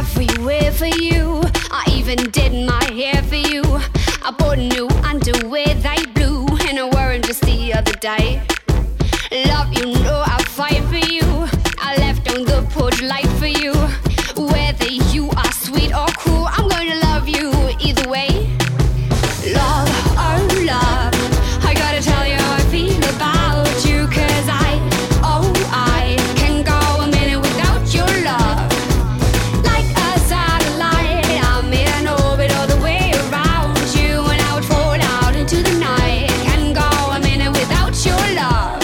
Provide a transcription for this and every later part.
everywhere for you. I even did my hair for you. I bought new underwear, they blue, and I wore them just the other day. Love, you know I fight for you. I left on the porch light for you. Whether you are sweet or cool, I'm gonna love you either way. Love, oh love, I gotta tell you how I feel about you. Cause I can go a minute without your love. Like a satellite, I'm in orbit all the way around you. And I would fall out into the night. Can go a minute without your love.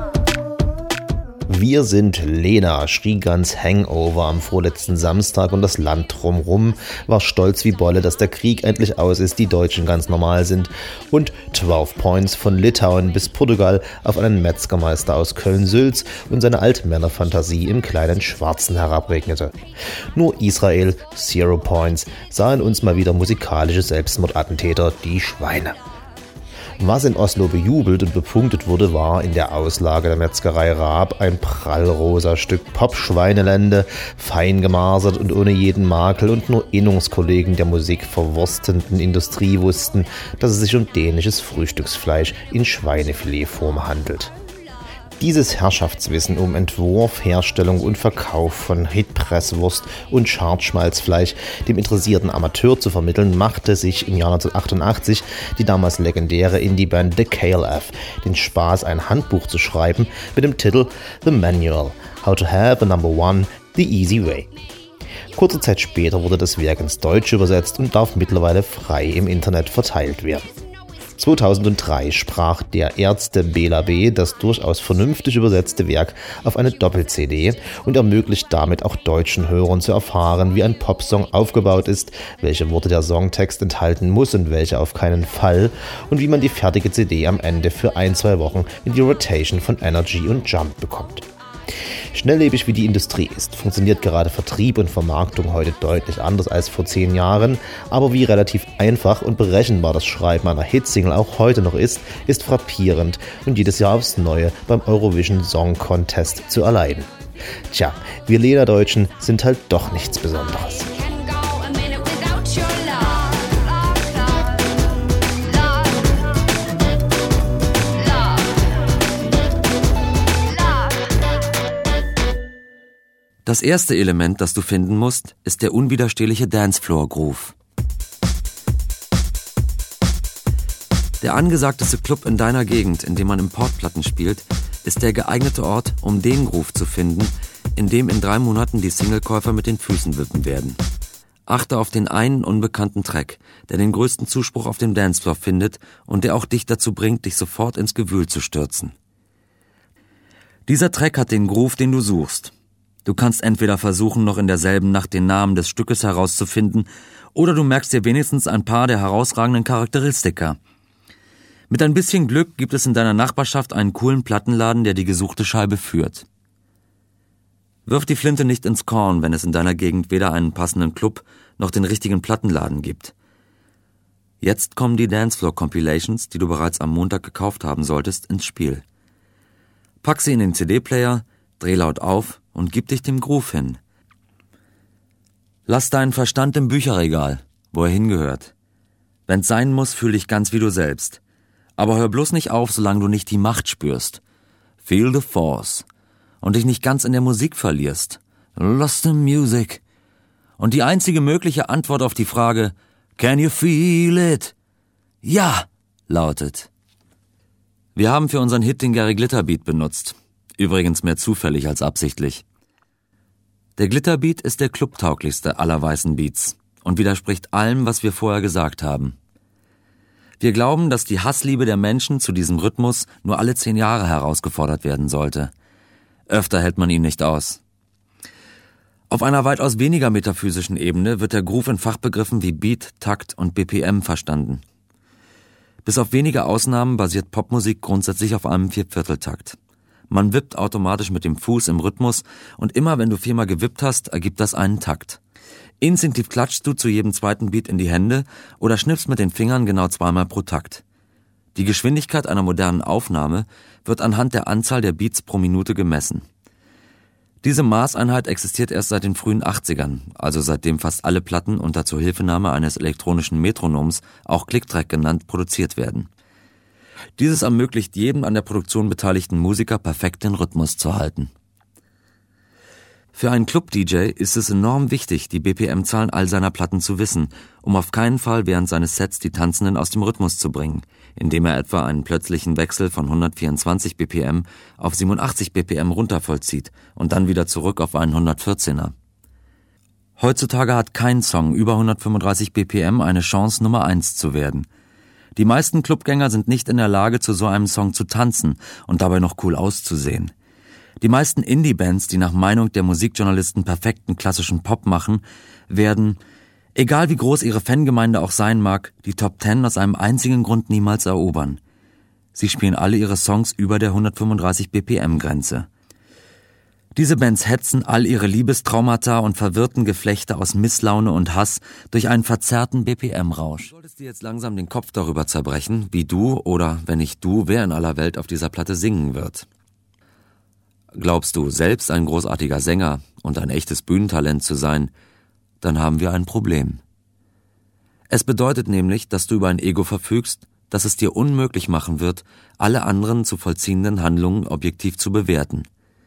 Wir sind Lena, schrie ganz Hangover am vorletzten Samstag und das Land drumrum war stolz wie Bolle, dass der Krieg endlich aus ist, die Deutschen ganz normal sind und 12 Points von Litauen bis Portugal auf einen Metzgermeister aus Köln-Sülz und seine Altmännerfantasie im kleinen Schwarzen herabregnete. Nur Israel, 0 Points, sah in uns mal wieder musikalische Selbstmordattentäter, die Schweine. Was in Oslo bejubelt und bepunktet wurde, war in der Auslage der Metzgerei Raab ein prallrosa Stück Pop-Schweinelende, fein gemasert und ohne jeden Makel, und nur Innungskollegen der Musik verwurstenden Industrie wussten, dass es sich um dänisches Frühstücksfleisch in Schweinefiletform handelt. Dieses Herrschaftswissen um Entwurf, Herstellung und Verkauf von Hitpresswurst und Schwarzschmalzfleisch dem interessierten Amateur zu vermitteln, machte sich im Jahr 1988 die damals legendäre Indie-Band The KLF den Spaß, ein Handbuch zu schreiben mit dem Titel The Manual, How to Have a Number One the Easy Way. Kurze Zeit später wurde das Werk ins Deutsche übersetzt und darf mittlerweile frei im Internet verteilt werden. 2003 sprach der Ärzte Bela B. das durchaus vernünftig übersetzte Werk auf eine Doppel-CD und ermöglicht damit auch deutschen Hörern zu erfahren, wie ein Popsong aufgebaut ist, welche Worte der Songtext enthalten muss und welche auf keinen Fall, und wie man die fertige CD am Ende für 1-2 Wochen in die Rotation von Energy und Jump bekommt. Schnelllebig wie die Industrie ist, funktioniert gerade Vertrieb und Vermarktung heute deutlich anders als vor 10 Jahren, aber wie relativ einfach und berechenbar das Schreiben einer Hitsingle auch heute noch ist frappierend und jedes Jahr aufs Neue beim Eurovision Song Contest zu erleiden. Tja, wir Lederdeutschen sind halt doch nichts Besonderes. Das erste Element, das du finden musst, ist der unwiderstehliche Dancefloor-Groove. Der angesagteste Club in deiner Gegend, in dem man Importplatten spielt, ist der geeignete Ort, um den Groove zu finden, in dem in 3 Monaten die Singlekäufer mit den Füßen wippen werden. Achte auf den einen unbekannten Track, der den größten Zuspruch auf dem Dancefloor findet und der auch dich dazu bringt, dich sofort ins Gewühl zu stürzen. Dieser Track hat den Groove, den du suchst. Du kannst entweder versuchen, noch in derselben Nacht den Namen des Stückes herauszufinden, oder du merkst dir wenigstens ein paar der herausragenden Charakteristika. Mit ein bisschen Glück gibt es in deiner Nachbarschaft einen coolen Plattenladen, der die gesuchte Scheibe führt. Wirf die Flinte nicht ins Korn, wenn es in deiner Gegend weder einen passenden Club noch den richtigen Plattenladen gibt. Jetzt kommen die Dancefloor-Compilations, die du bereits am Montag gekauft haben solltest, ins Spiel. Pack sie in den CD-Player, dreh laut auf und gib dich dem Groove hin. Lass deinen Verstand im Bücherregal, wo er hingehört. Wenn's sein muss, fühl dich ganz wie du selbst. Aber hör bloß nicht auf, solange du nicht die Macht spürst. Feel the force. Und dich nicht ganz in der Musik verlierst. Lost in music. Und die einzige mögliche Antwort auf die Frage, can you feel it? Ja, lautet. Wir haben für unseren Hit den Gary Glitter Beat benutzt. Übrigens mehr zufällig als absichtlich. Der Glitterbeat ist der clubtauglichste aller weißen Beats und widerspricht allem, was wir vorher gesagt haben. Wir glauben, dass die Hassliebe der Menschen zu diesem Rhythmus nur alle 10 Jahre herausgefordert werden sollte. Öfter hält man ihn nicht aus. Auf einer weitaus weniger metaphysischen Ebene wird der Groove in Fachbegriffen wie Beat, Takt und BPM verstanden. Bis auf wenige Ausnahmen basiert Popmusik grundsätzlich auf einem 4/4-Takt. Man wippt automatisch mit dem Fuß im Rhythmus und immer wenn du 4-mal gewippt hast, ergibt das einen Takt. Instinktiv klatschst du zu jedem zweiten Beat in die Hände oder schnippst mit den Fingern genau 2-mal pro Takt. Die Geschwindigkeit einer modernen Aufnahme wird anhand der Anzahl der Beats pro Minute gemessen. Diese Maßeinheit existiert erst seit den frühen 80ern, also seitdem fast alle Platten unter Zuhilfenahme eines elektronischen Metronoms, auch Clicktrack genannt, produziert werden. Dieses ermöglicht jedem an der Produktion beteiligten Musiker perfekt den Rhythmus zu halten. Für einen Club-DJ ist es enorm wichtig, die BPM-Zahlen all seiner Platten zu wissen, um auf keinen Fall während seines Sets die Tanzenden aus dem Rhythmus zu bringen, indem er etwa einen plötzlichen Wechsel von 124 BPM auf 87 BPM runter vollzieht und dann wieder zurück auf einen 114er. Heutzutage hat kein Song über 135 BPM eine Chance, Nummer 1 zu werden. Die meisten Clubgänger sind nicht in der Lage, zu so einem Song zu tanzen und dabei noch cool auszusehen. Die meisten Indie-Bands, die nach Meinung der Musikjournalisten perfekten klassischen Pop machen, werden, egal wie groß ihre Fangemeinde auch sein mag, die Top 10 aus einem einzigen Grund niemals erobern. Sie spielen alle ihre Songs über der 135 BPM-Grenze. Diese Bands hetzen all ihre Liebestraumata und verwirrten Geflechte aus Misslaune und Hass durch einen verzerrten BPM-Rausch. Du solltest dir jetzt langsam den Kopf darüber zerbrechen, wie du oder, wenn nicht du, wer in aller Welt auf dieser Platte singen wird. Glaubst du, selbst ein großartiger Sänger und ein echtes Bühnentalent zu sein, dann haben wir ein Problem. Es bedeutet nämlich, dass du über ein Ego verfügst, das es dir unmöglich machen wird, alle anderen zu vollziehenden Handlungen objektiv zu bewerten.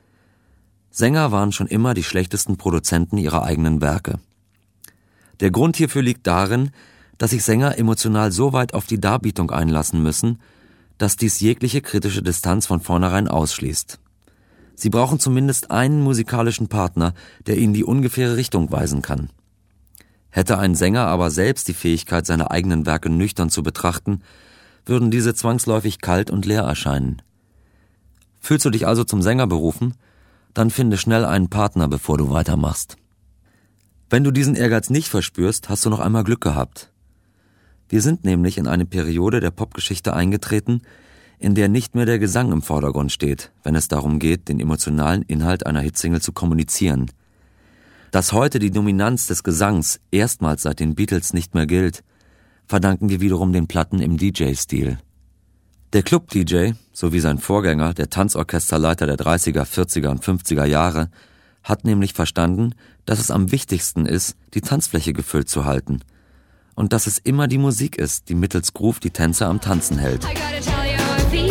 Sänger waren schon immer die schlechtesten Produzenten ihrer eigenen Werke. Der Grund hierfür liegt darin, dass sich Sänger emotional so weit auf die Darbietung einlassen müssen, dass dies jegliche kritische Distanz von vornherein ausschließt. Sie brauchen zumindest einen musikalischen Partner, der ihnen die ungefähre Richtung weisen kann. Hätte ein Sänger aber selbst die Fähigkeit, seine eigenen Werke nüchtern zu betrachten, würden diese zwangsläufig kalt und leer erscheinen. Fühlst du dich also zum Sänger berufen? Dann finde schnell einen Partner, bevor du weitermachst. Wenn du diesen Ehrgeiz nicht verspürst, hast du noch einmal Glück gehabt. Wir sind nämlich in eine Periode der Popgeschichte eingetreten, in der nicht mehr der Gesang im Vordergrund steht, wenn es darum geht, den emotionalen Inhalt einer Hitsingle zu kommunizieren. Dass heute die Dominanz des Gesangs erstmals seit den Beatles nicht mehr gilt, verdanken wir wiederum den Platten im DJ-Stil. Der Club-DJ, so wie sein Vorgänger, der Tanzorchesterleiter der 30er, 40er und 50er Jahre, hat nämlich verstanden, dass es am wichtigsten ist, die Tanzfläche gefüllt zu halten und dass es immer die Musik ist, die mittels Groove die Tänzer am Tanzen hält. I gotta tell you how I feel.